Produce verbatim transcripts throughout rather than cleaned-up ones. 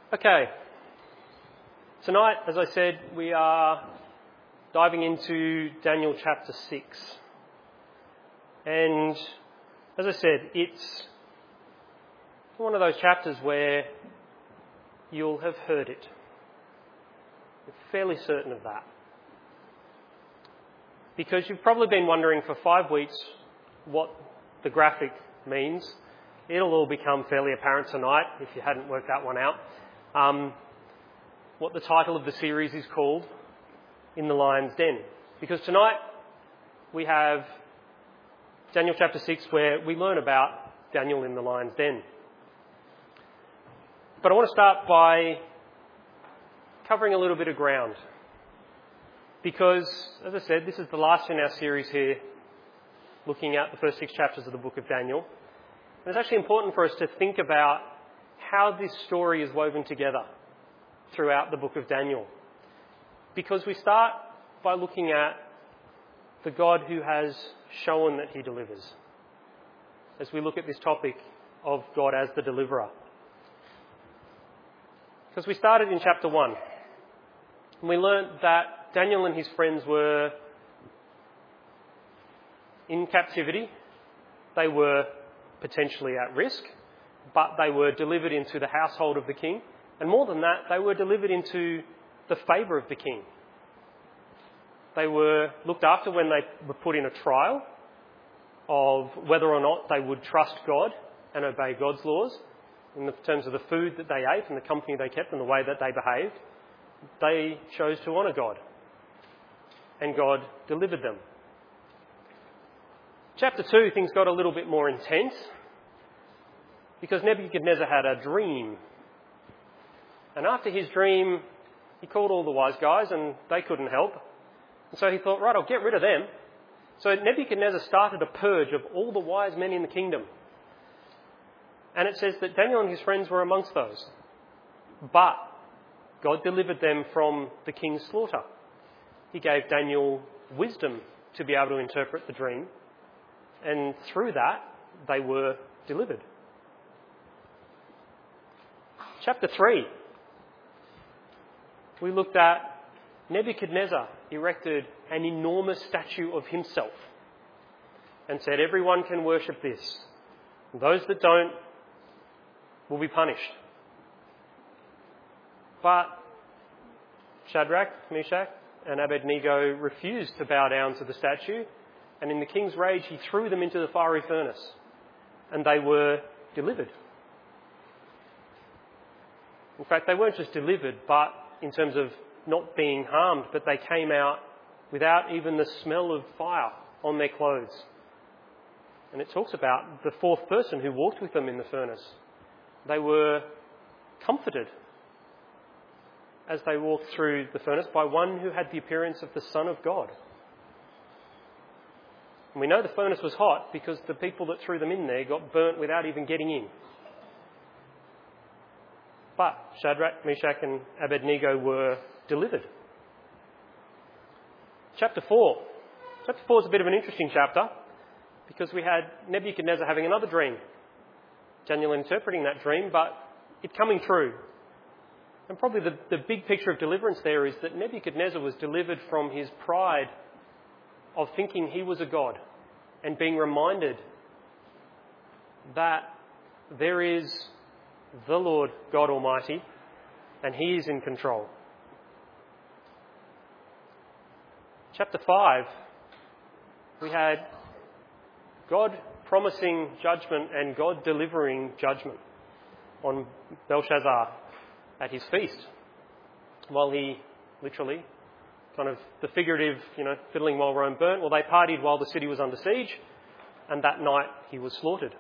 Okay, tonight, as I said, we are diving into Daniel chapter six. And as I said, it's one of those chapters where you'll have heard it. I'm fairly certain of that. Because you've probably been wondering for five weeks what the graphic means. It'll all become fairly apparent tonight if you hadn't worked that one out. Um, what the title of the series is called, In the Lion's Den. Because tonight we have Daniel chapter six where we learn about Daniel in the lion's den. But I want to start by covering a little bit of ground. Because, as I said, this is the last in our series here, looking at the first six chapters of the book of Daniel. And it's actually important for us to think about how this story is woven together throughout the book of Daniel. Because we start by looking at the God who has shown that he delivers, as we look at this topic of God as the deliverer. Because we started in chapter one, and we learnt that Daniel and his friends were in captivity. They were potentially at risk, but they were delivered into the household of the king. And more than that, they were delivered into the favour of the king. They were looked after when they were put in a trial of whether or not they would trust God and obey God's laws in the terms of the food that they ate and the company they kept and the way that they behaved. They chose to honour God, and God delivered them. Chapter two, things got a little bit more intense because Nebuchadnezzar had a dream. And after his dream, he called all the wise guys and they couldn't help. And so he thought, right, I'll get rid of them. So Nebuchadnezzar started a purge of all the wise men in the kingdom. And it says that Daniel and his friends were amongst those. But God delivered them from the king's slaughter. He gave Daniel wisdom to be able to interpret the dream. And through that, they were delivered. Chapter three. We looked at Nebuchadnezzar erected an enormous statue of himself and said, everyone can worship this. Those that don't will be punished. But Shadrach, Meshach and Abednego refused to bow down to the statue, and in the king's rage he threw them into the fiery furnace, and they were delivered. In fact, they weren't just delivered, but in terms of not being harmed, but they came out without even the smell of fire on their clothes. And it talks about the fourth person who walked with them in the furnace. They were comforted as they walked through the furnace by one who had the appearance of the Son of God. And we know the furnace was hot because the people that threw them in there got burnt without even getting in. But Shadrach, Meshach and Abednego were delivered. Chapter four. Chapter four is a bit of an interesting chapter because we had Nebuchadnezzar having another dream. Daniel interpreting that dream, but it coming true. And probably the, the big picture of deliverance there is that Nebuchadnezzar was delivered from his pride of thinking he was a god and being reminded that there is the Lord God Almighty and he is in control. Chapter five, we had God promising judgment and God delivering judgment on Belshazzar at his feast, while he literally, kind of the figurative, you know, fiddling while Rome burnt. Well, they partied while the city was under siege, and that night he was slaughtered.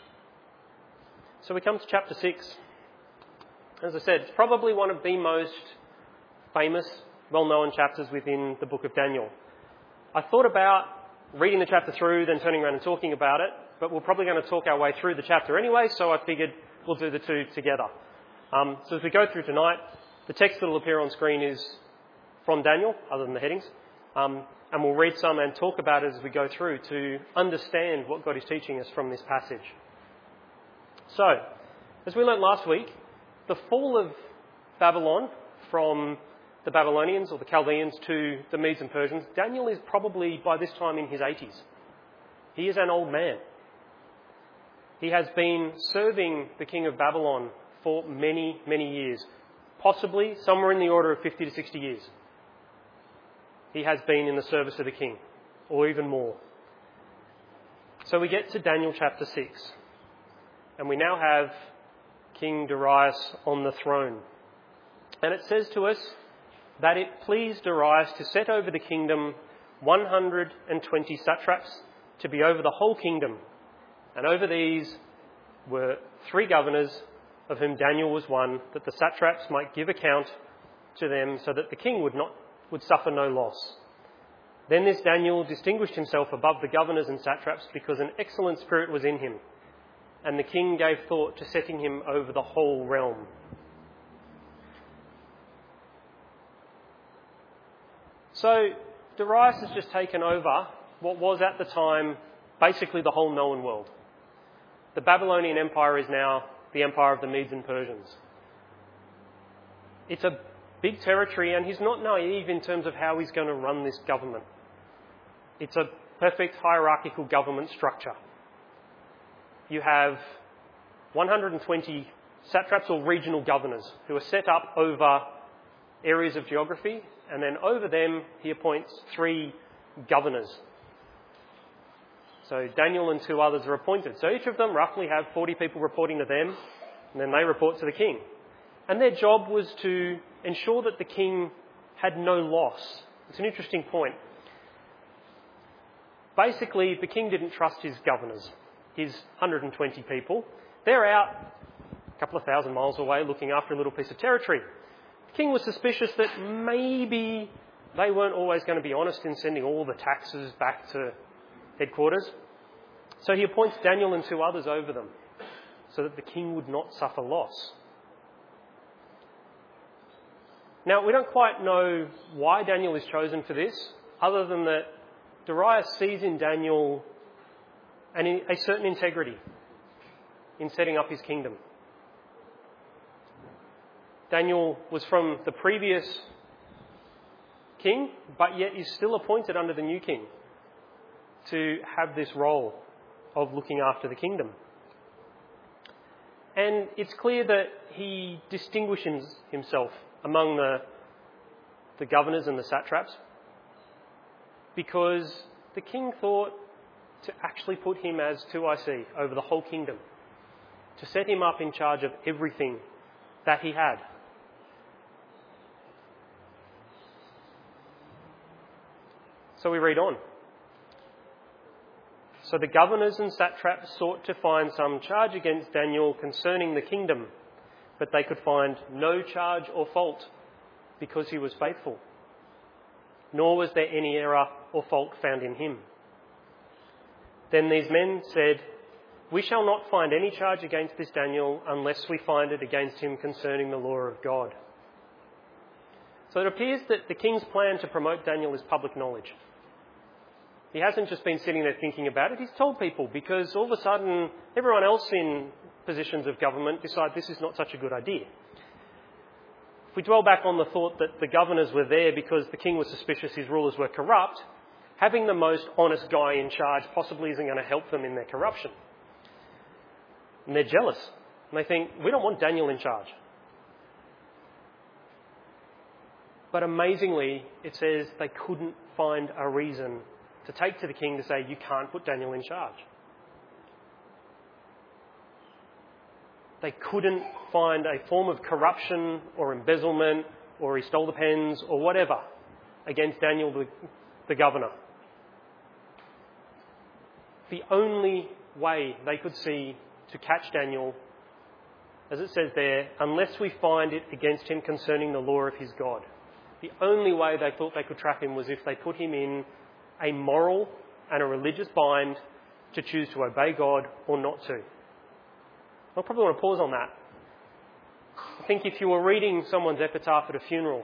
So we come to chapter six. As I said, it's probably one of the most famous, well-known chapters within the book of Daniel. I thought about reading the chapter through, then turning around and talking about it, but we're probably going to talk our way through the chapter anyway, so I figured we'll do the two together. Um, so as we go through tonight, the text that will appear on screen is from Daniel, other than the headings, um, and we'll read some and talk about it as we go through to understand what God is teaching us from this passage. So, as we learnt last week, the fall of Babylon from the Babylonians or the Chaldeans to the Medes and Persians, Daniel is probably by this time in his eighties. He is an old man. He has been serving the king of Babylon for many, many years, possibly somewhere in the order of fifty to sixty years. He has been in the service of the king, or even more. So we get to Daniel chapter six, and we now have King Darius on the throne. And it says to us that it pleased Darius to set over the kingdom one hundred twenty satraps to be over the whole kingdom. And over these were three governors, of whom Daniel was one, that the satraps might give account to them so that the king would not would suffer no loss. Then this Daniel distinguished himself above the governors and satraps because an excellent spirit was in him, and the king gave thought to setting him over the whole realm. So Darius has just taken over what was at the time basically the whole known world. The Babylonian Empire is now the empire of the Medes and Persians. It's a big territory, and he's not naive in terms of how he's going to run this government. It's a perfect hierarchical government structure. You have one hundred twenty satraps or regional governors who are set up over areas of geography, and then over them he appoints three governors. So Daniel and two others are appointed. So each of them roughly have forty people reporting to them, and then they report to the king. And their job was to ensure that the king had no loss. It's an interesting point. Basically, the king didn't trust his governors, his one hundred twenty people. They're out a couple of thousand miles away looking after a little piece of territory. The king was suspicious that maybe they weren't always going to be honest in sending all the taxes back to headquarters. So he appoints Daniel and two others over them so that the king would not suffer loss. Now, we don't quite know why Daniel is chosen for this, other than that Darius sees in Daniel an, a certain integrity in setting up his kingdom. Daniel was from the previous king, but yet is still appointed under the new king to have this role of looking after the kingdom. And it's clear that he distinguishes himself among the, the governors and the satraps because the king thought to actually put him as two I C over the whole kingdom, to set him up in charge of everything that he had. So we read on. So the governors and satraps sought to find some charge against Daniel concerning the kingdom, but they could find no charge or fault because he was faithful. Nor was there any error or fault found in him. Then these men said, "We shall not find any charge against this Daniel unless we find it against him concerning the law of God." So it appears that the king's plan to promote Daniel is public knowledge. He hasn't just been sitting there thinking about it, he's told people, because all of a sudden everyone else in positions of government decide this is not such a good idea. If we dwell back on the thought that the governors were there because the king was suspicious his rulers were corrupt, having the most honest guy in charge possibly isn't going to help them in their corruption. And they're jealous. And they think, we don't want Daniel in charge. But amazingly, it says they couldn't find a reason to take to the king to say, you can't put Daniel in charge. They couldn't find a form of corruption or embezzlement or he stole the pens or whatever against Daniel, the, the governor. The only way they could see to catch Daniel, as it says there, unless we find it against him concerning the law of his God. The only way they thought they could trap him was if they put him in a moral and a religious bind to choose to obey God or not to. I probably want to pause on that. I think if you were reading someone's epitaph at a funeral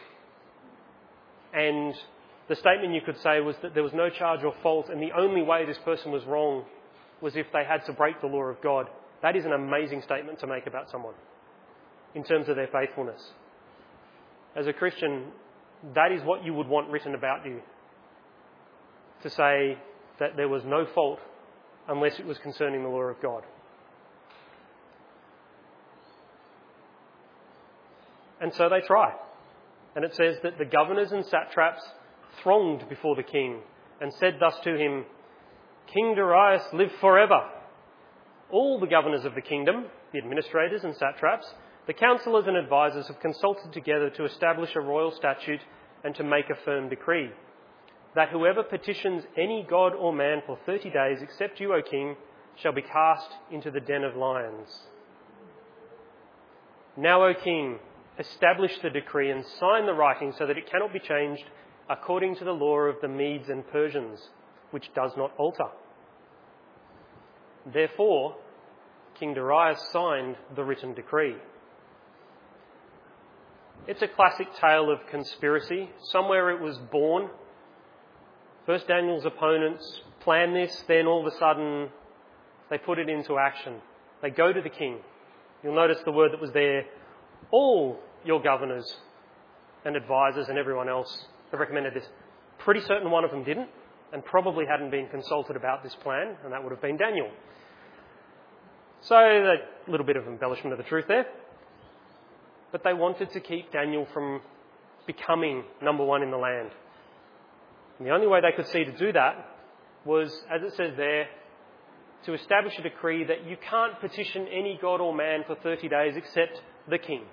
and the statement you could say was that there was no charge or fault and the only way this person was wrong was if they had to break the law of God, that is an amazing statement to make about someone in terms of their faithfulness. as a Christian, that is what you would want written about you. To say that there was no fault unless it was concerning the law of God. And so they try. And it says that the governors and satraps thronged before the king and said thus to him, "King Darius, live forever." All the governors of the kingdom, the administrators and satraps, the councillors and advisers have consulted together to establish a royal statute and to make a firm decree, that whoever petitions any god or man for thirty days, except you, O king, shall be cast into the den of lions. Now, O king, establish the decree and sign the writing so that it cannot be changed according to the law of the Medes and Persians, which does not alter. Therefore, King Darius signed the written decree. It's a classic tale of conspiracy. Somewhere it was born. First, Daniel's opponents plan this, then all of a sudden they put it into action. They go to the king. You'll notice the word that was there, all your governors and advisors and everyone else have recommended this. Pretty certain one of them didn't, and probably hadn't been consulted about this plan, and that would have been Daniel. So a little bit of embellishment of the truth there. But they wanted to keep Daniel from becoming number one in the land. And the only way they could see to do that was, as it says there, to establish a decree that you can't petition any god or man for thirty days except the king.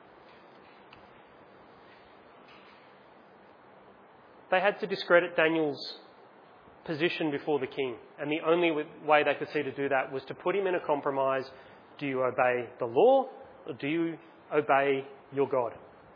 They had to discredit Daniel's position before the king, and the only way they could see to do that was to put him in a compromise. Do you obey the law, or do you obey your God?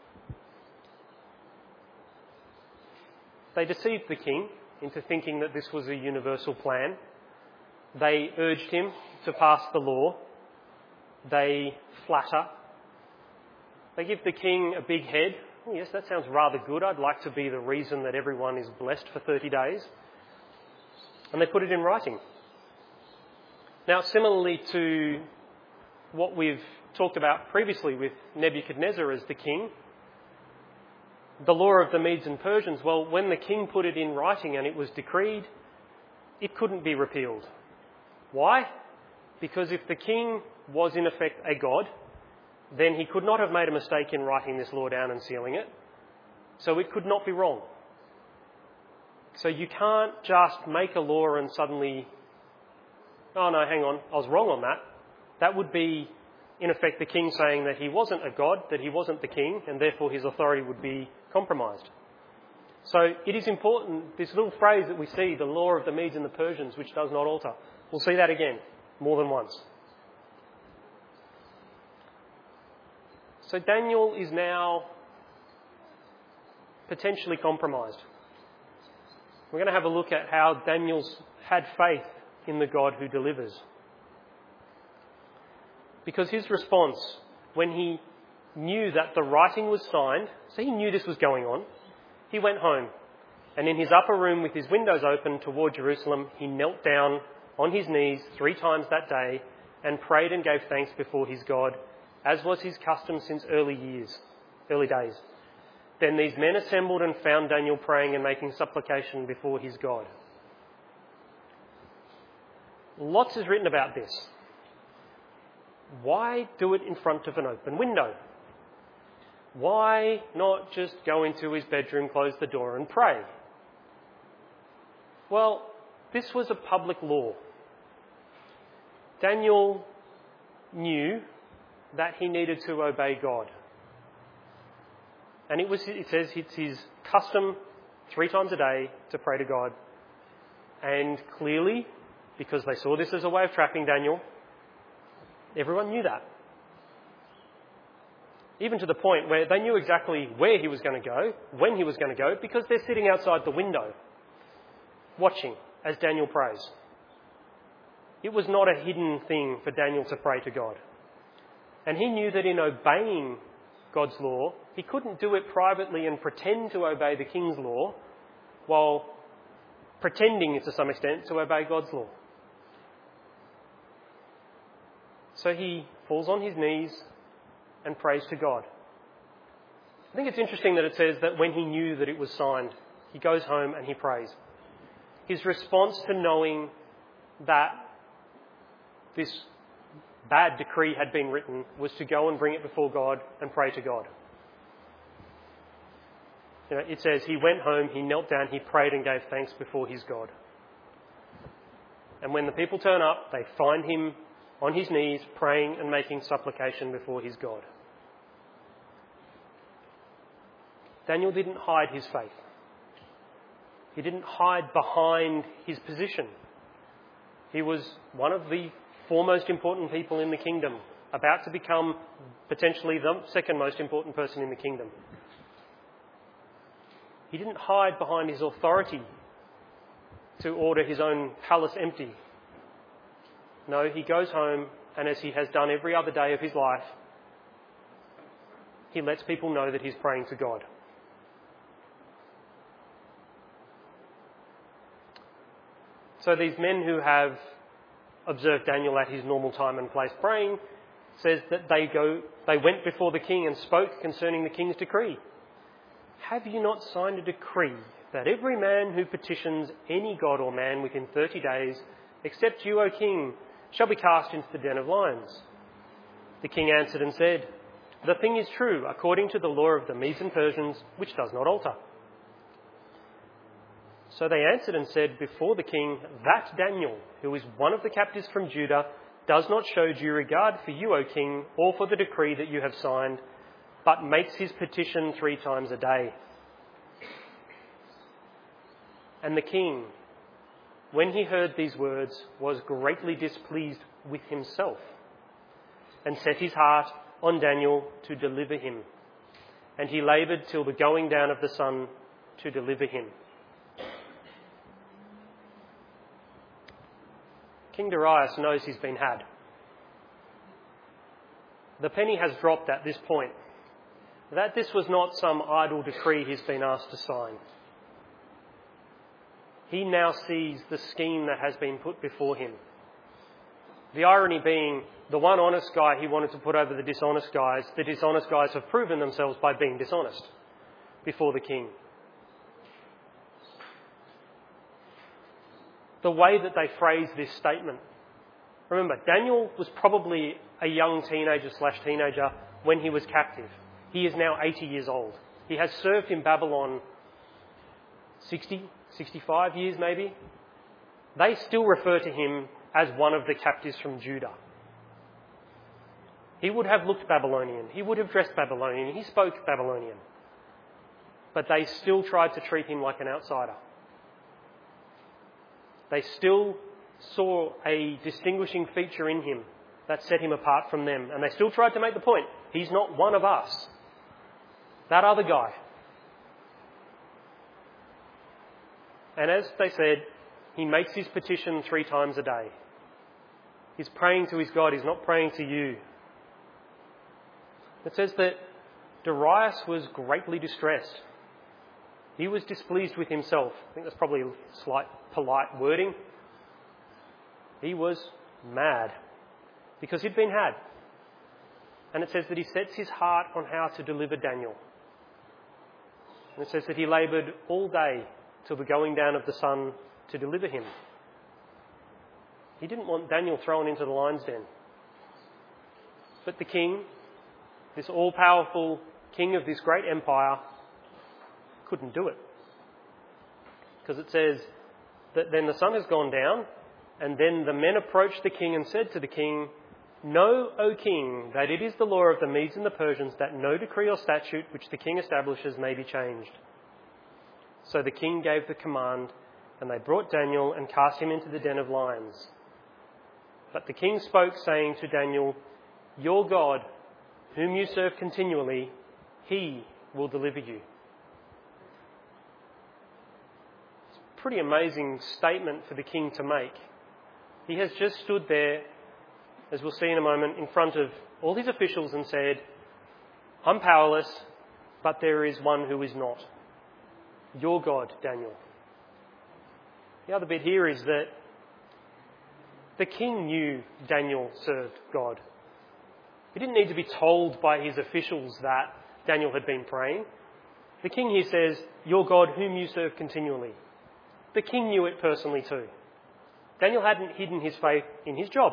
They deceived the king into thinking that this was a universal plan. They urged him to pass the law. They flatter. They give the king a big head. Oh, yes, that sounds rather good. I'd like to be the reason that everyone is blessed for thirty days. And they put it in writing. Now, similarly to what we've talked about previously with Nebuchadnezzar as the king, the law of the Medes and Persians, well, when the king put it in writing and it was decreed, it couldn't be repealed. Why? Because if the king was in effect a god, then he could not have made a mistake in writing this law down and sealing it. So it could not be wrong. So you can't just make a law and suddenly, oh no, hang on, I was wrong on that. That would be, in effect, the king saying that he wasn't a god, that he wasn't the king, and therefore his authority would be compromised. So it is important, this little phrase that we see, the law of the Medes and the Persians, which does not alter. We'll see that again, more than once. So Daniel is now potentially compromised. We're going to have a look at how Daniel's had faith in the God who delivers. Because his response, when he knew that the writing was signed, so he knew this was going on, he went home. And in his upper room with his windows open toward Jerusalem, he knelt down on his knees three times that day and prayed and gave thanks before his God, as was his custom since early years, early days. Then these men assembled and found Daniel praying and making supplication before his God. Lots is written about this. Why do it in front of an open window? Why not just go into his bedroom, close the door and pray? Well, this was a public law. Daniel knew that he needed to obey God. And it was, it says it's his custom three times a day to pray to God. And clearly, because they saw this as a way of trapping Daniel, everyone knew that. Even to the point where they knew exactly where he was going to go, when he was going to go, because they're sitting outside the window, watching as Daniel prays. It was not a hidden thing for Daniel to pray to God. And he knew that in obeying God's law, he couldn't do it privately and pretend to obey the king's law while pretending to some extent to obey God's law. So he falls on his knees and prays to God. I think it's interesting that it says that when he knew that it was signed, he goes home and he prays. His response to knowing that this bad decree had been written was to go and bring it before God and pray to God. You know, it says he went home, he knelt down, he prayed and gave thanks before his God. And when the people turn up, they find him on his knees praying and making supplication before his God. Daniel didn't hide his faith. He didn't hide behind his position. He was one of the foremost important people in the kingdom, about to become potentially the second most important person in the kingdom. He didn't hide behind his authority to order his own palace empty. No, he goes home, and as he has done every other day of his life, he lets people know that he's praying to God. So these men who have observed Daniel at his normal time and place praying, says that they go, they went before the king and spoke concerning the king's decree. Have you not signed a decree that every man who petitions any god or man within thirty days, except you, O king, shall be cast into the den of lions? The king answered and said, the thing is true, according to the law of the Medes and Persians, which does not alter. So they answered and said before the king, that Daniel, who is one of the captives from Judah, does not show due regard for you, O king, or for the decree that you have signed, but makes his petition three times a day. And the king, when he heard these words, was greatly displeased with himself, and set his heart on Daniel to deliver him. And he laboured till the going down of the sun to deliver him. King Darius knows he's been had. The penny has dropped at this point, that this was not some idle decree he's been asked to sign. He now sees the scheme that has been put before him. The irony being, the one honest guy he wanted to put over the dishonest guys, the dishonest guys have proven themselves by being dishonest before the king. The way that they phrase this statement. Remember, Daniel was probably a young teenager slash teenager when he was captive. He is now eighty years old. He has served in Babylon sixty, sixty-five years maybe. They still refer to him as one of the captives from Judah. He would have looked Babylonian. He would have dressed Babylonian. He spoke Babylonian. But they still tried to treat him like an outsider. They still saw a distinguishing feature in him that set him apart from them. And they still tried to make the point, he's not one of us. That other guy. And as they said, he makes his petition three times a day. He's praying to his God, he's not praying to you. It says that Darius was greatly distressed. He was displeased with himself. I think that's probably a slight polite wording. He was mad because he'd been had. And it says that he sets his heart on how to deliver Daniel. And it says that he laboured all day till the going down of the sun to deliver him. He didn't want Daniel thrown into the lion's den. But the king, this all-powerful king of this great empire, couldn't do it. Because it says that then the sun has gone down, and then the men approached the king and said to the king, know, O king, that it is the law of the Medes and the Persians that no decree or statute which the king establishes may be changed. So the king gave the command, and they brought Daniel and cast him into the den of lions. But the king spoke, saying to Daniel, your God, whom you serve continually, he will deliver you. It's a pretty amazing statement for the king to make. He has just stood there, as we'll see in a moment, in front of all his officials and said, I'm powerless, but there is one who is not. Your God, Daniel. The other bit here is that the king knew Daniel served God. He didn't need to be told by his officials that Daniel had been praying. The king here says, "Your God whom you serve continually." The king knew it personally too. Daniel hadn't hidden his faith in his job.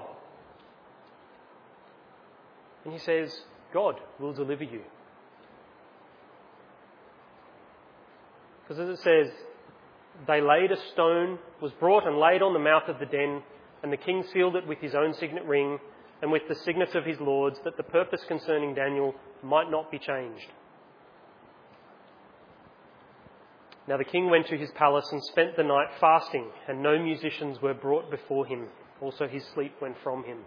And he says, God will deliver you. Because as it says, they laid a stone, was brought and laid on the mouth of the den, and the king sealed it with his own signet ring and with the signets of his lords, that the purpose concerning Daniel might not be changed. Now the king went to his palace and spent the night fasting, and no musicians were brought before him. Also his sleep went from him.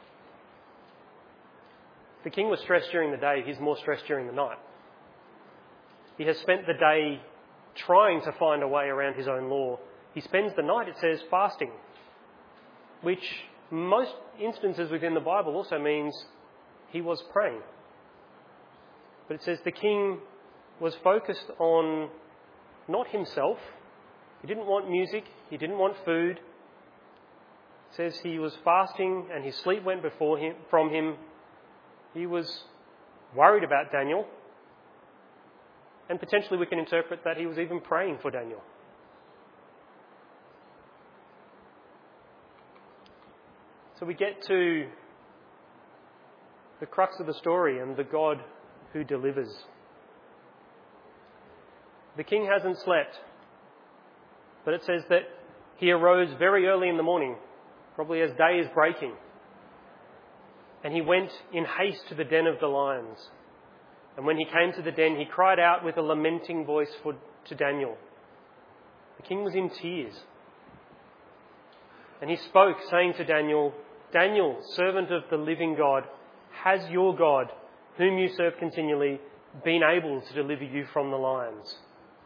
The king was stressed during the day, he's more stressed during the night. He has spent the day trying to find a way around his own law. He spends the night, it says, fasting, which most instances within the Bible also means he was praying. But it says the king was focused on not himself. He didn't want music. He didn't want food. It says he was fasting and his sleep went before him, from him. He was worried about Daniel. And potentially we can interpret that he was even praying for Daniel. So we get to the crux of the story and the God who delivers. The king hasn't slept, but it says that he arose very early in the morning, probably as day is breaking, and he went in haste to the den of the lions. And when he came to the den, he cried out with a lamenting voice for, to Daniel. The king was in tears. And he spoke, saying to Daniel, "Daniel, servant of the living God, has your God, whom you serve continually, been able to deliver you from the lions?"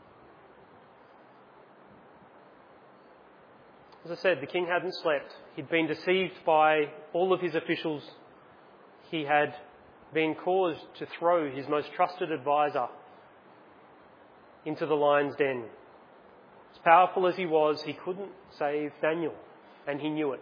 As I said, the king hadn't slept. He'd been deceived by all of his officials. He had been caused to throw his most trusted advisor into the lion's den. As powerful as he was, he couldn't save Daniel, and he knew it.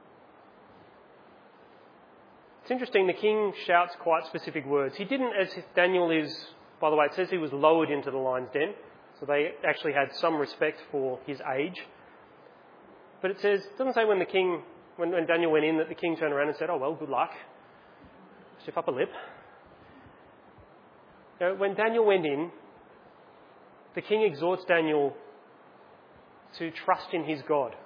It's interesting, the king shouts quite specific words. He didn't, as Daniel is, by the way, it says he was lowered into the lion's den, so they actually had some respect for his age. But it says, it doesn't say when the king, when, when Daniel went in, that the king turned around and said, "Oh, well, good luck. Stiff upper lip." You know, when Daniel went in, the king exhorts Daniel to trust in his God.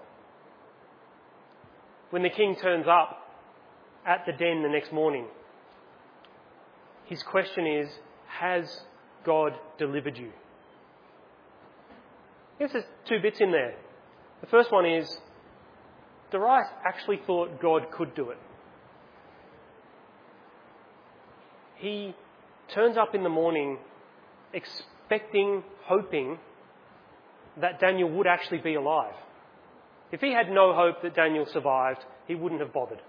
When the king turns up at the den the next morning, his question is, has God delivered you? I guess there's two bits in there. The first one is, Darius actually thought God could do it. He turns up in the morning expecting, hoping that Daniel would actually be alive. If he had no hope that Daniel survived, he wouldn't have bothered.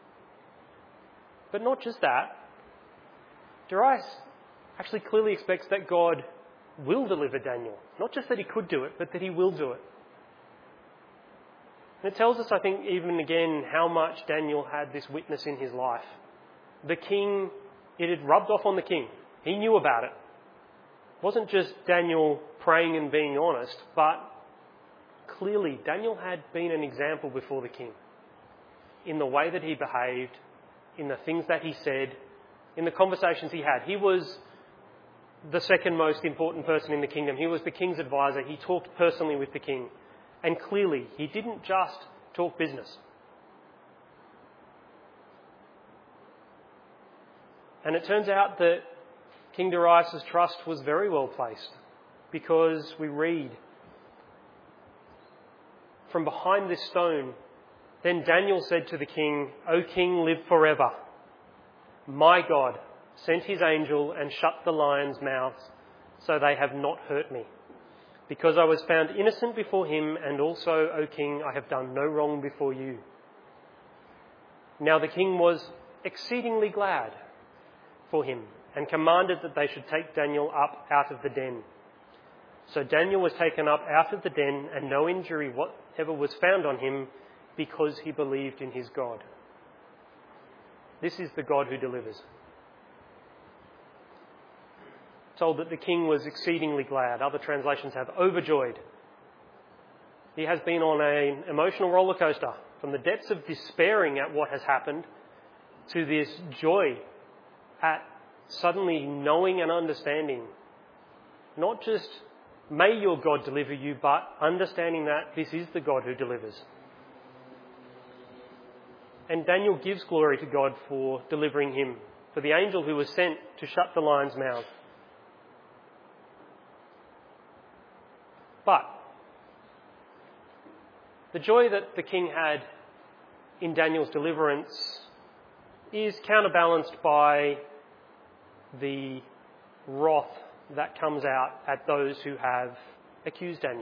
But not just that. Darius actually clearly expects that God will deliver Daniel. Not just that he could do it, but that he will do it. And it tells us, I think, even again, how much Daniel had this witness in his life. The king, it had rubbed off on the king. He knew about it. It wasn't just Daniel praying and being honest, but clearly Daniel had been an example before the king in the way that he behaved, in the things that he said, in the conversations he had. He was the second most important person in the kingdom. He was the king's advisor. He talked personally with the king. And clearly, he didn't just talk business. And it turns out that King Darius' trust was very well placed, because we read, "From behind this stone, then Daniel said to the king, 'O king, live forever. My God sent his angel and shut the lions' mouths, so they have not hurt me. Because I was found innocent before him, and also, O king, I have done no wrong before you.' Now the king was exceedingly glad for him, and commanded that they should take Daniel up out of the den. So Daniel was taken up out of the den, and no injury whatever was found on him, because he believed in his God." This is the God who delivers. told that the king was exceedingly glad. Other translations have overjoyed. He has been on an emotional roller coaster from the depths of despairing at what has happened to this joy at suddenly knowing and understanding, not just may your God deliver you, but understanding that this is the God who delivers. And Daniel gives glory to God for delivering him, for the angel who was sent to shut the lion's mouth. But the joy that the king had in Daniel's deliverance is counterbalanced by the wrath that comes out at those who have accused Daniel.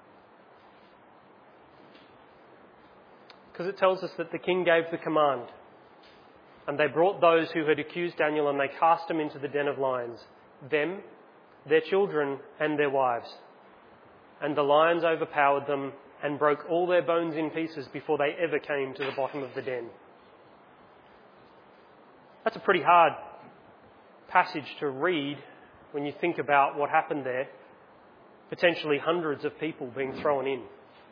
Because it tells us that the king gave the command, and they brought those who had accused Daniel and they cast them into the den of lions, them, their children and their wives. And the lions overpowered them and broke all their bones in pieces before they ever came to the bottom of the den. That's a pretty hard passage to read when you think about what happened there. Potentially hundreds of people being thrown in.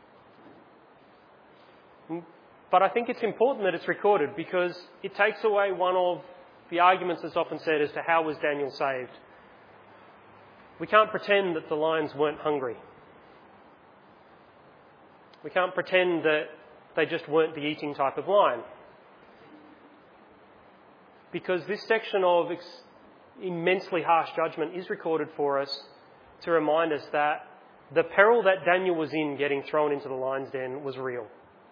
But I think it's important that it's recorded because it takes away one of the arguments that's often said as to how was Daniel saved. We can't pretend that the lions weren't hungry. We can't pretend that they just weren't the eating type of lion. Because this section of ex- immensely harsh judgment is recorded for us to remind us that the peril that Daniel was in getting thrown into the lion's den was real.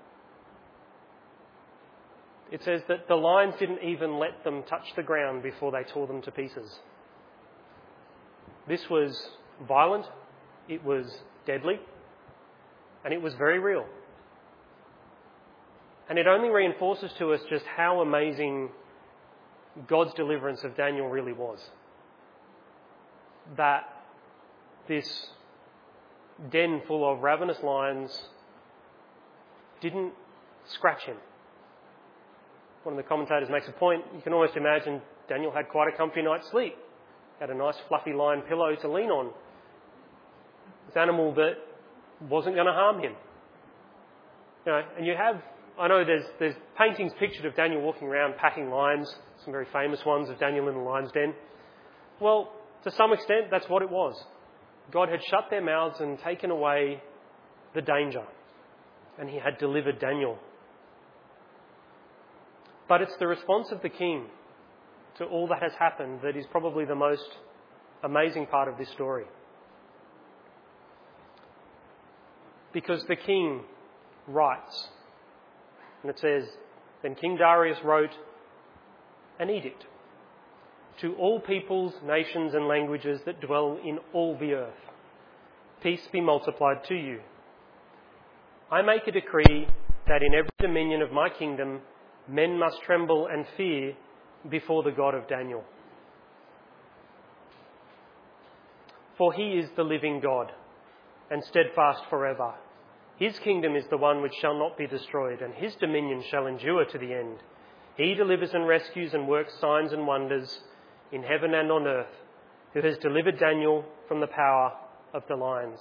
It says that the lions didn't even let them touch the ground before they tore them to pieces. This was violent, it was deadly, and it was very real. And it only reinforces to us just how amazing God's deliverance of Daniel really was. That this den full of ravenous lions didn't scratch him. One of the commentators makes a point, you can almost imagine Daniel had quite a comfy night's sleep. Had a nice fluffy lion pillow to lean on. This animal that wasn't going to harm him. You know, and you have, I know there's there's paintings pictured of Daniel walking around packing lions, some very famous ones of Daniel in the lion's den. Well, to some extent, that's what it was. God had shut their mouths and taken away the danger, and he had delivered Daniel. But it's the response of the king to all that has happened that is probably the most amazing part of this story. Because the king writes, and it says, "Then King Darius wrote an edict to all peoples, nations and languages that dwell in all the earth. Peace be multiplied to you. I make a decree that in every dominion of my kingdom men must tremble and fear before the God of Daniel. For he is the living God and steadfast forever. His kingdom is the one which shall not be destroyed, and his dominion shall endure to the end. He delivers and rescues and works signs and wonders in heaven and on earth, who has delivered Daniel from the power of the lions."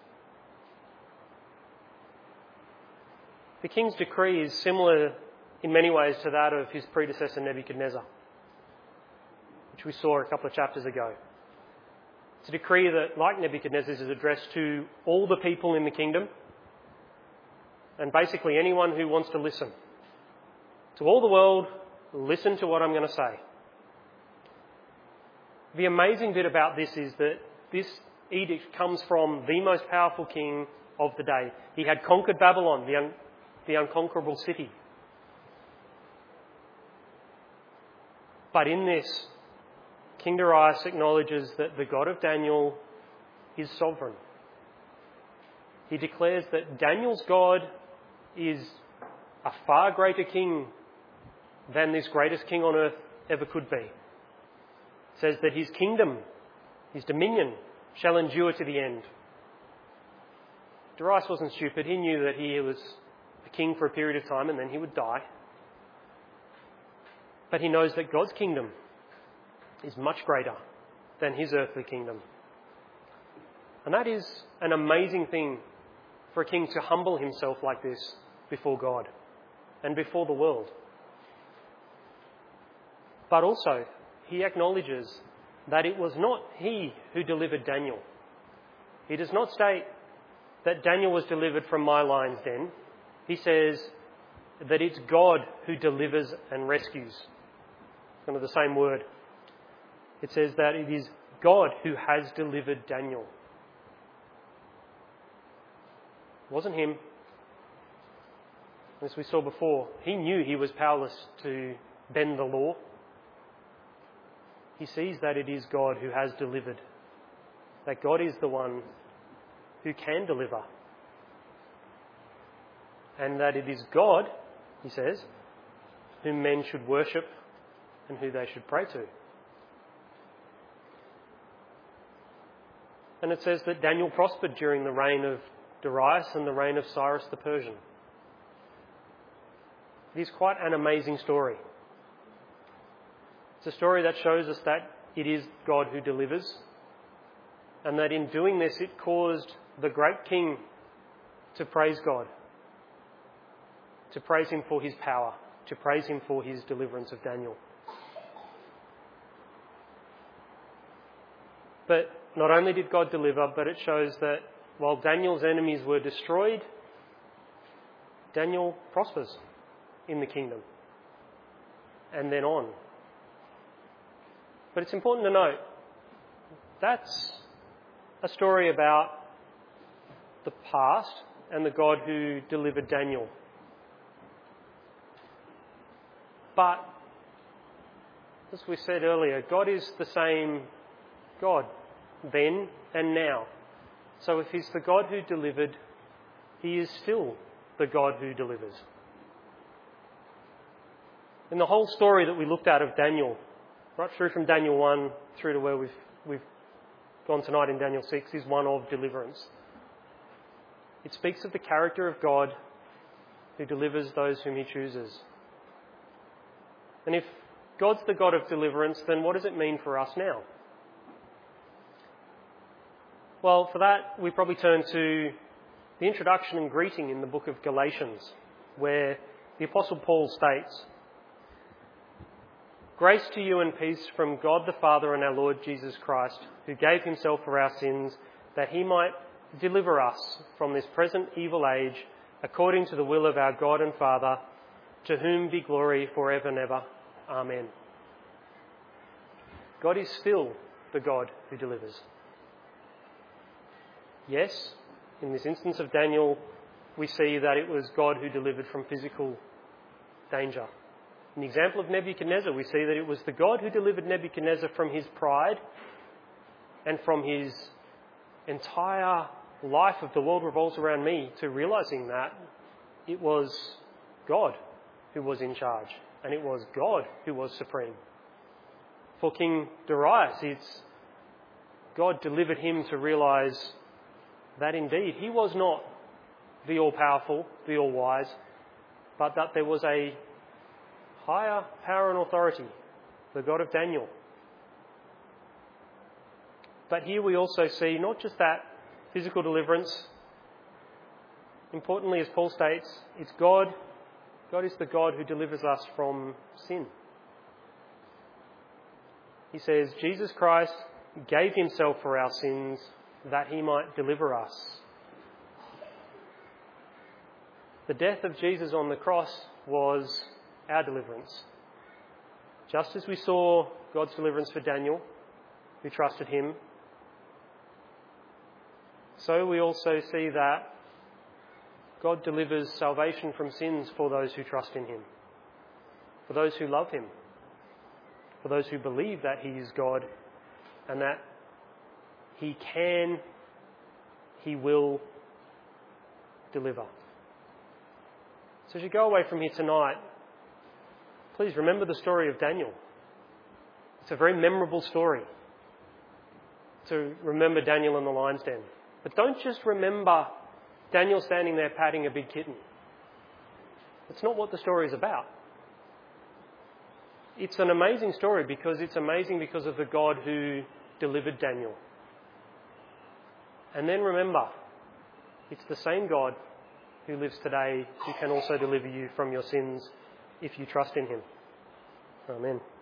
The king's decree is similar in many ways to that of his predecessor Nebuchadnezzar, which we saw a couple of chapters ago. It's a decree that, like Nebuchadnezzar's, is addressed to all the people in the kingdom and basically anyone who wants to listen. To all the world, listen to what I'm going to say. The amazing bit about this is that this edict comes from the most powerful king of the day. He had conquered Babylon, the, un- the unconquerable city. But in this, King Darius acknowledges that the God of Daniel is sovereign. He declares that Daniel's God is a far greater king than this greatest king on earth ever could be. It says that his kingdom, his dominion, shall endure to the end. Darius wasn't stupid. He knew that he was a king for a period of time and then he would die. But he knows that God's kingdom is much greater than his earthly kingdom. And that is an amazing thing for a king to humble himself like this before God and before the world. But also, he acknowledges that it was not he who delivered Daniel. He does not state that Daniel was delivered from my lion's den. He says that it's God who delivers and rescues. Kind of the same word. It says that it is God who has delivered Daniel. It wasn't him. As we saw before, he knew he was powerless to bend the law. He sees that it is God who has delivered. That God is the one who can deliver. And that it is God, he says, whom men should worship and who they should pray to. And it says that Daniel prospered during the reign of Darius and the reign of Cyrus the Persian. It is quite an amazing story. It's a story that shows us that it is God who delivers, and that in doing this it caused the great king to praise God, to praise him for his power, to praise him for his deliverance of Daniel. But not only did God deliver, but it shows that while Daniel's enemies were destroyed, Daniel prospers in the kingdom and then on. But it's important to note, that's a story about the past and the God who delivered Daniel. But, as we said earlier, God is the same God then and now. So if he's the God who delivered, he is still the God who delivers. In the whole story that we looked at of Daniel, right through from Daniel one through to where we've we've gone tonight in Daniel six, is one of deliverance. It speaks of the character of God who delivers those whom he chooses. And if God's the God of deliverance, then what does it mean for us now? Well, for that, we probably turn to the introduction and greeting in the book of Galatians, where the Apostle Paul states, "Grace to you and peace from God the Father and our Lord Jesus Christ, who gave himself for our sins, that he might deliver us from this present evil age, according to the will of our God and Father, to whom be glory forever and ever. Amen." God is still the God who delivers. Yes, in this instance of Daniel, we see that it was God who delivered from physical danger. In the example of Nebuchadnezzar, we see that it was the God who delivered Nebuchadnezzar from his pride and from his entire life of the world revolves around me, to realising that it was God who was in charge and it was God who was supreme. For King Darius, it's God delivered him to realise that indeed he was not the all-powerful, the all-wise, but that there was a higher power and authority, the God of Daniel. But here we also see not just that physical deliverance. Importantly, as Paul states, it's God. God is the God who delivers us from sin. He says, Jesus Christ gave himself for our sins that he might deliver us. The death of Jesus on the cross was our deliverance. Just as we saw God's deliverance for Daniel, who trusted him, so we also see that God delivers salvation from sins for those who trust in him, for those who love him, for those who believe that he is God and that he can, he will deliver. So as you go away from here tonight, please remember the story of Daniel. It's a very memorable story to remember Daniel in the lion's den. But don't just remember Daniel standing there patting a big kitten. That's not what the story is about. It's an amazing story because it's amazing because of the God who delivered Daniel. And then remember, it's the same God who lives today who can also deliver you from your sins if you trust in him. Amen.